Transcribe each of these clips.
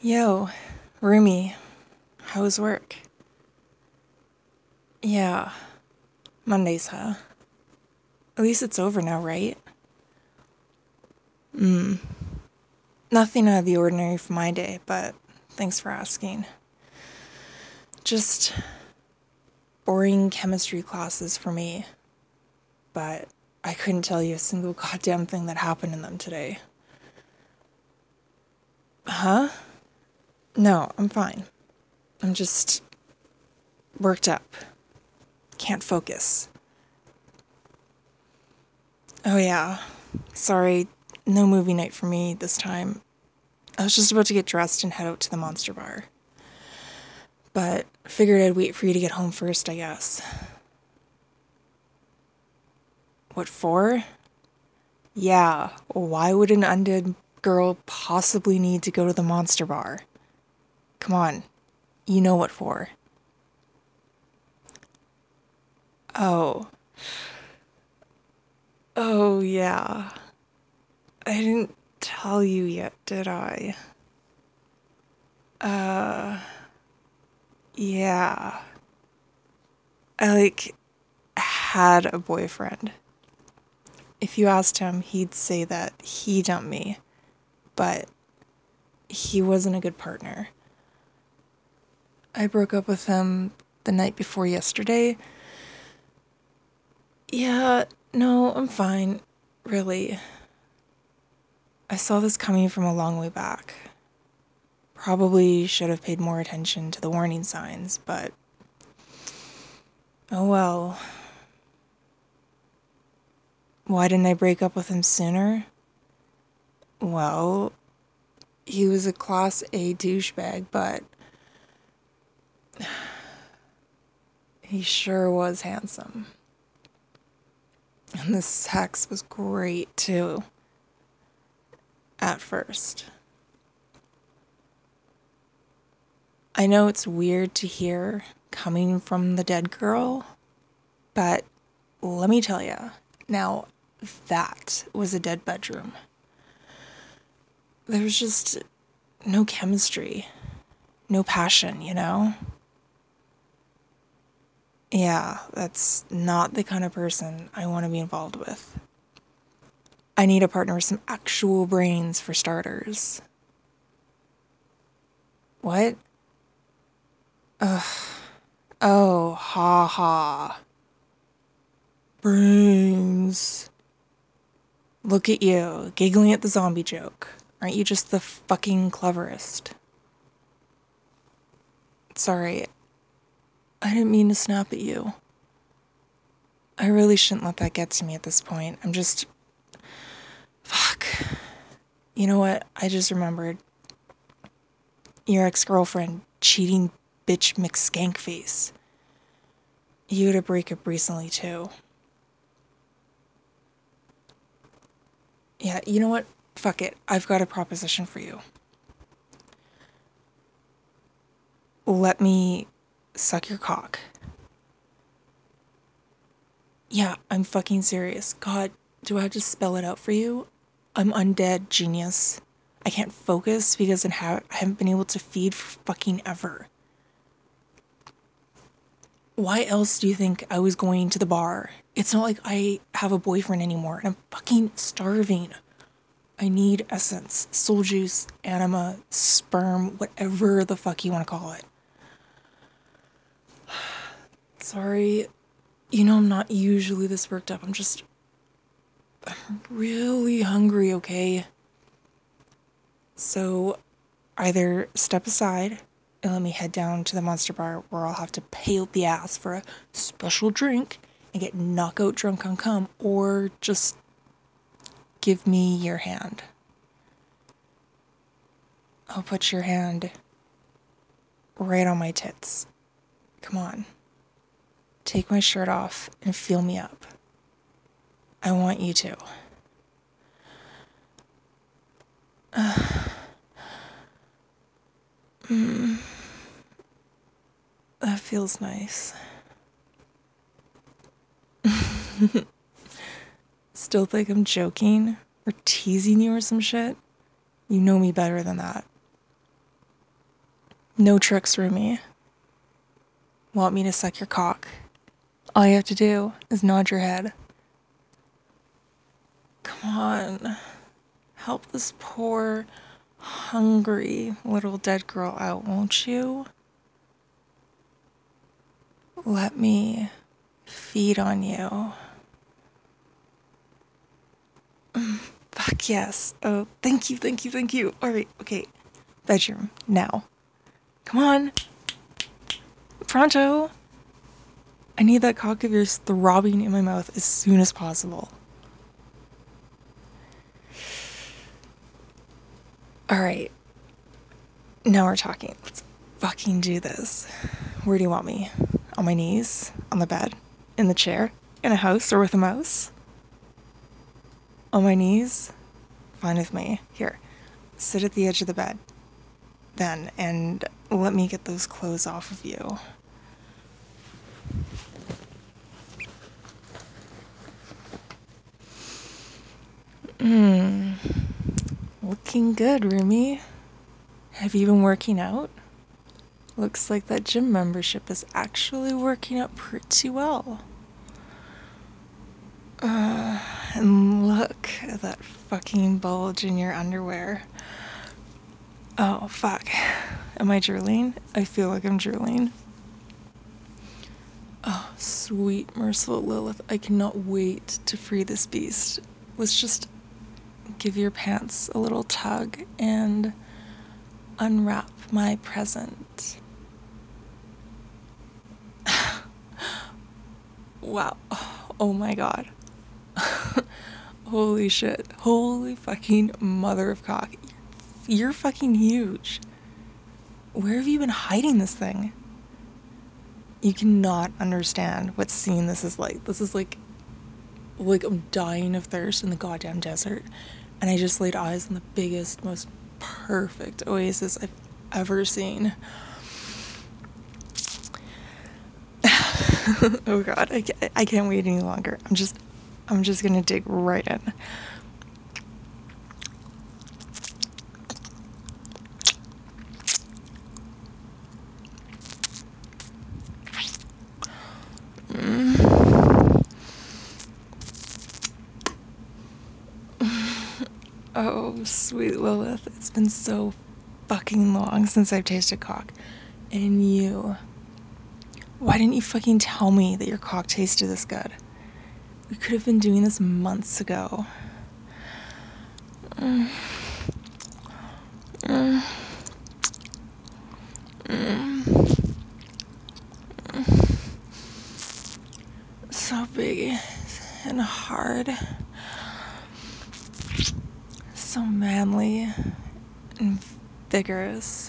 Yo, Rumi, how was work? Yeah, Mondays, huh? At least it's over now, right? Nothing out of the ordinary for my day, but thanks for asking. Just boring chemistry classes for me, but I couldn't tell you a single goddamn thing that happened in them today. Huh? No, I'm fine. I'm just worked up. Can't focus. Oh yeah, sorry, no movie night for me this time. I was just about to get dressed and head out to the Monster Bar. But figured I'd wait for you to get home first, I guess. What for? Yeah, why would an undead girl possibly need to go to the Monster Bar? Come on, you know what for. Oh. Oh, yeah. I didn't tell you yet, did I? Yeah. I, had a boyfriend. If you asked him, he'd say that he dumped me, but he wasn't a good partner. I broke up with him the night before yesterday. Yeah, no, I'm fine. Really. I saw this coming from a long way back. Probably should have paid more attention to the warning signs, but oh well. Why didn't I break up with him sooner? Well, he was a class A douchebag, but he sure was handsome. And the sex was great too, at first. I know it's weird to hear coming from the dead girl, but let me tell you, now that was a dead bedroom. There was just no chemistry, no passion, you know? Yeah, that's not the kind of person I want to be involved with. I need a partner with some actual brains for starters. What? Oh, ha ha. Brains. Look at you, giggling at the zombie joke. Aren't you just the fucking cleverest? Sorry, I didn't mean to snap at you. I really shouldn't let that get to me at this point. I'm just... Fuck. You know what? I just remembered. Your ex-girlfriend, cheating bitch McSkankface. You had a breakup recently, too. Yeah, you know what? Fuck it. I've got a proposition for you. Let me suck your cock. Yeah, I'm fucking serious. God, do I have to spell it out for you? I'm undead, genius. I can't focus because I haven't been able to feed for fucking ever. Why else do you think I was going to the bar? It's not like I have a boyfriend anymore and I'm fucking starving. I need essence, soul juice, anima, sperm, whatever the fuck you want to call it. Sorry, you know I'm not usually this worked up. I'm really hungry, okay? So either step aside and let me head down to the Monster Bar where I'll have to pay out the ass for a special drink and get knockout drunk on cum, or just give me your hand. I'll put your hand right on my tits. Come on. Take my shirt off and feel me up. I want you to. That feels nice. Still think I'm joking or teasing you or some shit? You know me better than that. No tricks, Rumi. Want me to suck your cock? All you have to do is nod your head. Come on. Help this poor, hungry little dead girl out, won't you? Let me feed on you. Fuck yes. Oh, thank you, thank you, thank you. Alright, okay. Bedroom, now. Come on. Pronto. I need that cock of yours throbbing in my mouth as soon as possible. Alright. Now we're talking. Let's fucking do this. Where do you want me? On my knees? On the bed? In the chair? In a house or with a mouse? On my knees? Fine with me. Here. Sit at the edge of the bed. Then, and let me get those clothes off of you. Looking good, Rumi. Have you been working out? Looks like that gym membership is actually working out pretty well. And look at that fucking bulge in your underwear. Oh, fuck. Am I drooling? I feel like I'm drooling. Oh, sweet, merciful Lilith. I cannot wait to free this beast. Let's just give your pants a little tug and unwrap my present. Wow. Oh my god. Holy shit. Holy fucking mother of cock. You're fucking huge. Where have you been hiding this thing? You cannot understand what seeing this is like. This is like I'm dying of thirst in the goddamn desert. And I just laid eyes on the biggest, most perfect oasis I've ever seen. Oh god, I can't wait any longer. I'm just gonna dig right in. Oh, sweet Lilith, it's been so fucking long since I've tasted cock. And you, why didn't you fucking tell me that your cock tasted this good? We could have been doing this months ago. So big and hard. So manly and vigorous.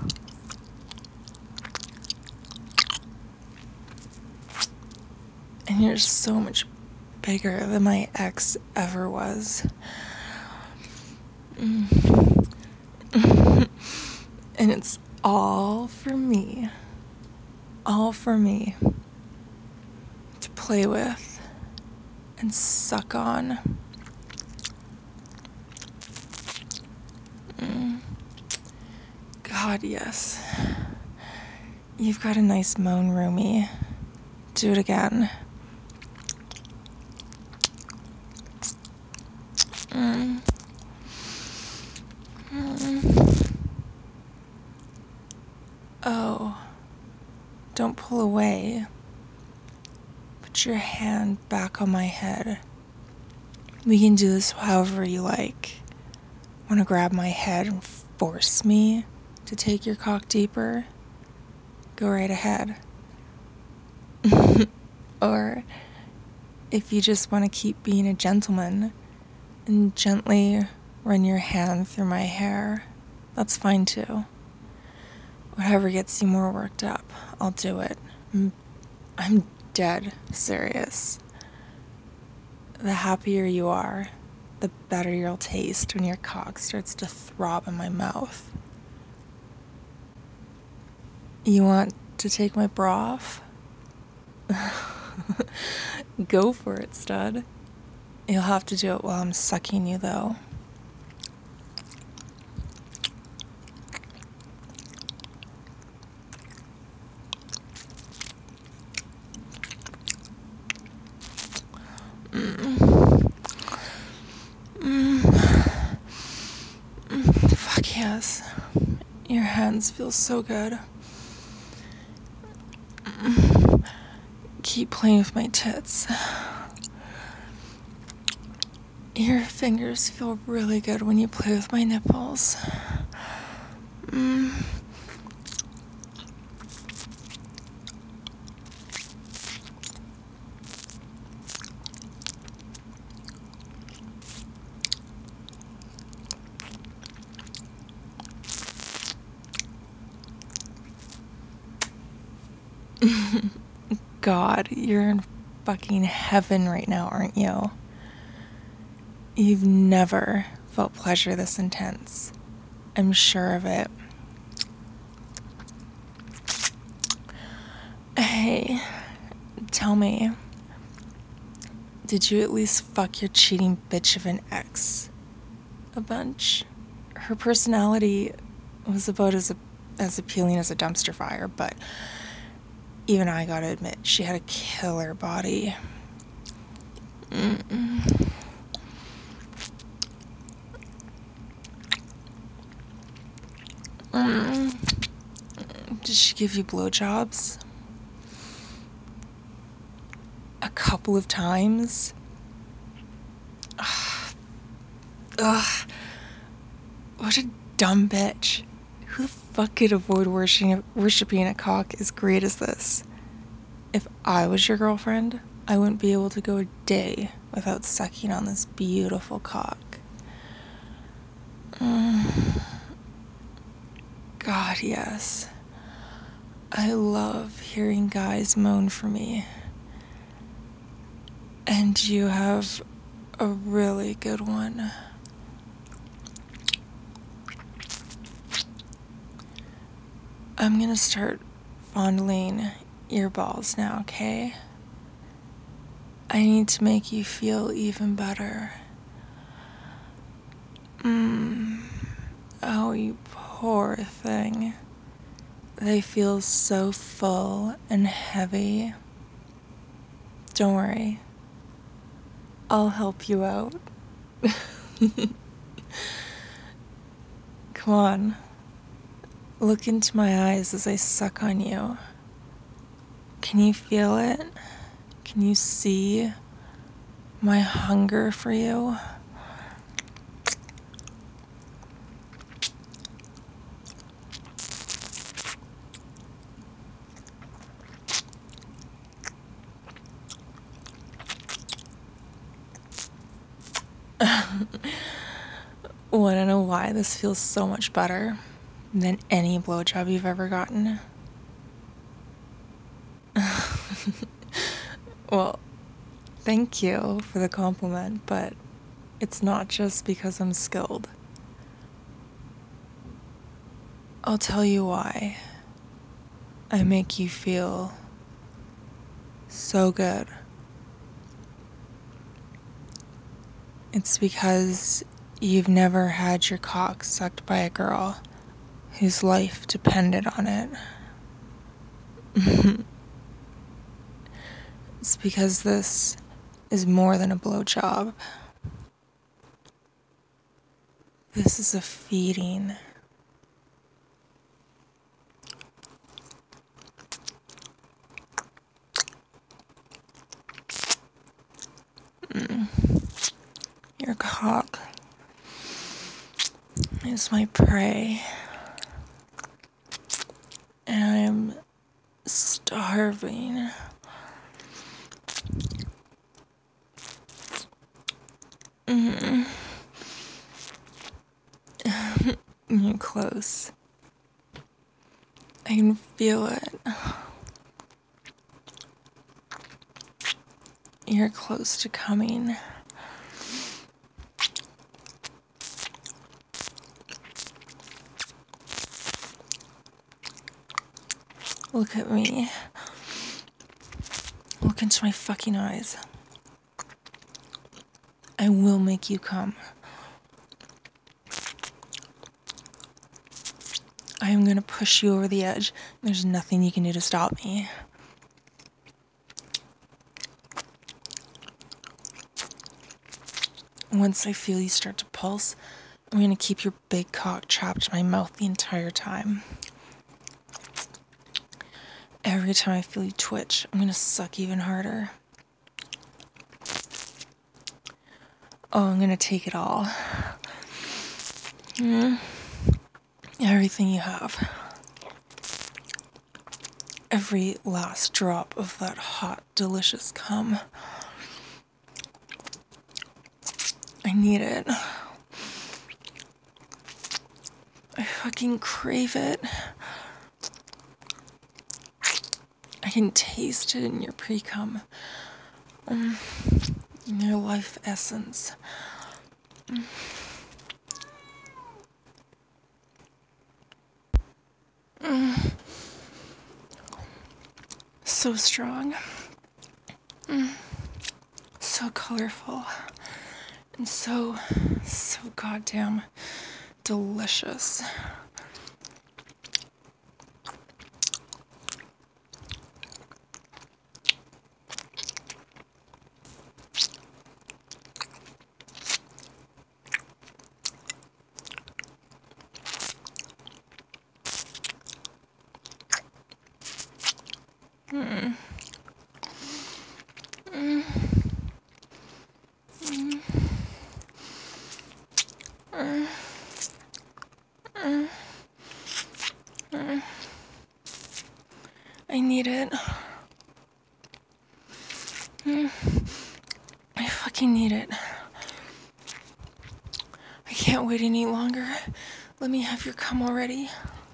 And you're so much bigger than my ex ever was. And it's all for me. All for me. To play with and suck on. God, yes. You've got a nice moan, Rumi. Do it again. Oh, don't pull away. Put your hand back on my head. We can do this however you like. Want to grab my head and force me to take your cock deeper? Go right ahead. Or if you just want to keep being a gentleman and gently run your hand through my hair, that's fine too. Whatever gets you more worked up, I'll do it. I'm dead serious. The happier you are, the better you'll taste when your cock starts to throb in my mouth. You want to take my bra off? Go for it, stud. You'll have to do it while I'm sucking you, though. Fuck yes. Your hands feel so good. Keep playing with my tits. Your fingers feel really good when you play with my nipples. God, you're in fucking heaven right now, aren't you? You've never felt pleasure this intense. I'm sure of it. Hey, tell me, did you at least fuck your cheating bitch of an ex a bunch? Her personality was about as appealing as a dumpster fire, but even I gotta admit, she had a killer body. Did she give you blowjobs? A couple of times? Ugh. What a dumb bitch. Who the fuck could avoid worshipping a cock as great as this? If I was your girlfriend, I wouldn't be able to go a day without sucking on this beautiful cock. God, yes. I love hearing guys moan for me. And you have a really good one. I'm gonna start fondling your balls now, okay? I need to make you feel even better. Oh, you poor thing. They feel so full and heavy. Don't worry. I'll help you out. Come on. Look into my eyes as I suck on you. Can you feel it? Can you see my hunger for you? Wanna know why this feels so much better than any blowjob you've ever gotten? Well, thank you for the compliment, but it's not just because I'm skilled. I'll tell you why. I make you feel so good. It's because you've never had your cock sucked by a girl whose life depended on it. It's because this is more than a blowjob. This is a feeding. Your cock is my prey. And I'm starving. You're close. I can feel it. You're close to coming. Look at me. Look into my fucking eyes. I will make you come. I am gonna push you over the edge. There's nothing you can do to stop me. Once I feel you start to pulse, I'm gonna keep your big cock trapped in my mouth the entire time. Every time I feel you twitch, I'm gonna suck even harder. Oh, I'm gonna take it all. Everything you have. Every last drop of that hot, delicious cum. I need it. I fucking crave it. I can taste it in your pre-cum. In your life essence. So strong. So colorful. And so goddamn delicious. I need it. I fucking need it. I can't wait any longer. Let me have your cum already.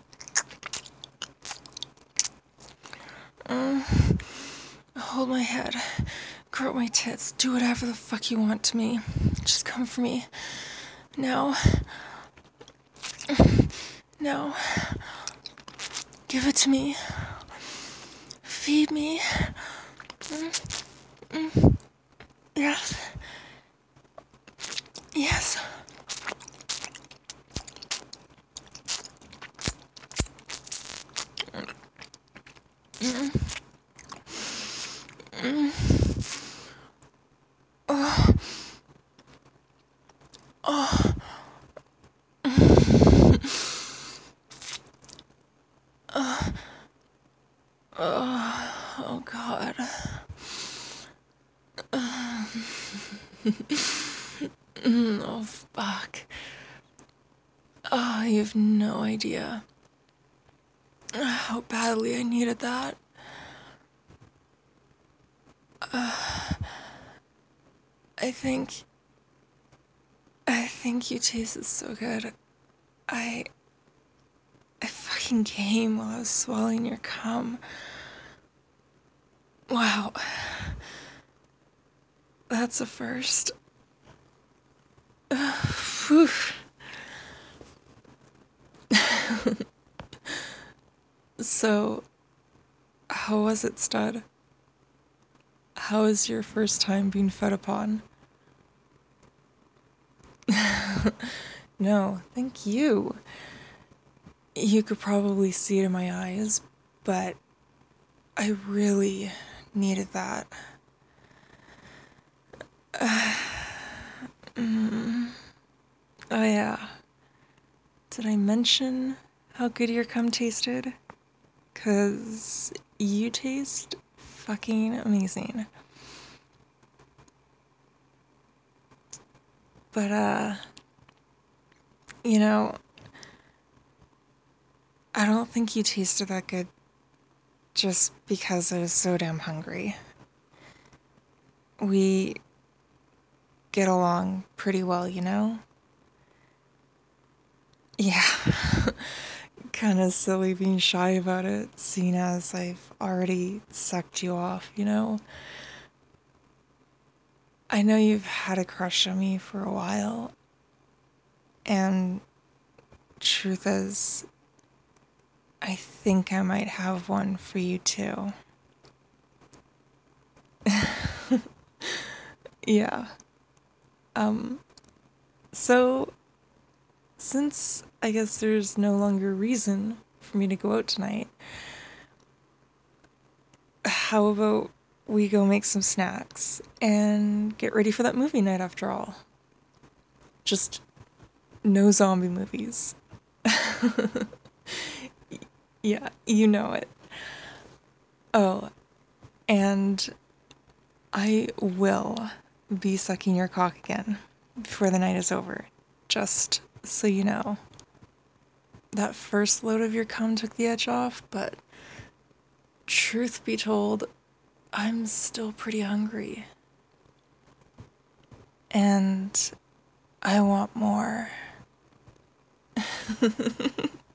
Hold my head. Grow my tits. Do whatever the fuck you want to me. Just come for me. Now. Now. Give it to me. Feed me. Yes. Yes. Oh God. Oh fuck. Oh, you have no idea how badly I needed that. I think you tasted so good. I fucking came while I was swallowing your cum. Wow. That's a first. Whew. So, how was it, stud? How was your first time being fed upon? No, thank you. You could probably see it in my eyes, but I really needed that. Oh yeah. Did I mention how good your cum tasted? 'Cause you taste fucking amazing. But, you know, I don't think you tasted that good just because I was so damn hungry. We get along pretty well, you know? Yeah. Kinda silly being shy about it, seeing as I've already sucked you off, you know? I know you've had a crush on me for a while, and truth is, I think I might have one for you too. Yeah. So, since I guess there's no longer reason for me to go out tonight, how about we go make some snacks and get ready for that movie night after all? Just No zombie movies. Yeah, you know it. Oh, and I will be sucking your cock again before the night is over. Just so you know. That first load of your cum took the edge off, but truth be told, I'm still pretty hungry. And I want more.